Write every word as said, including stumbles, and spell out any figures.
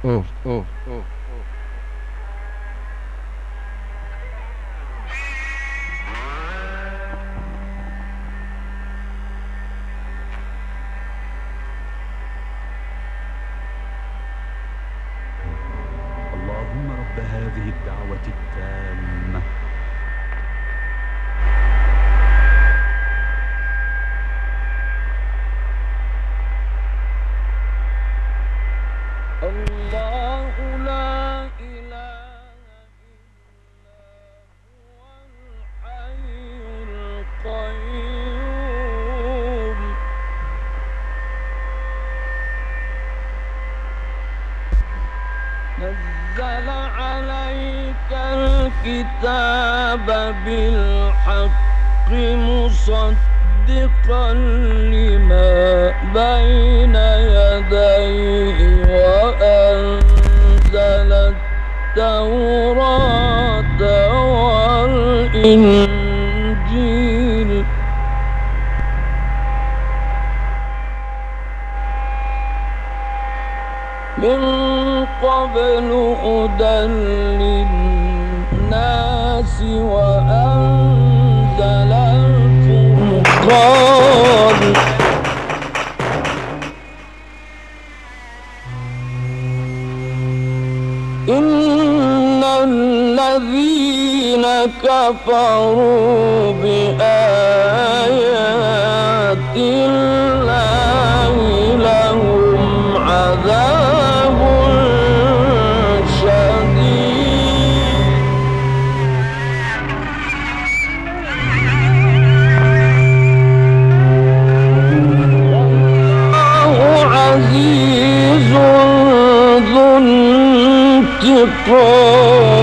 أوف أوف أوف. اللهم رب هذه الدعوة التامة الله لا إله إلا هو الحي القيوم نزل عليك الكتاب بالحق مصدقا لما بين يديه وأنزل التوراة والإنجيل من قبل هدى للناس وأنزل الفرقان إن الذين كفروا بآيات الله لهم عذاب شديد والله عزيز ذو انتقام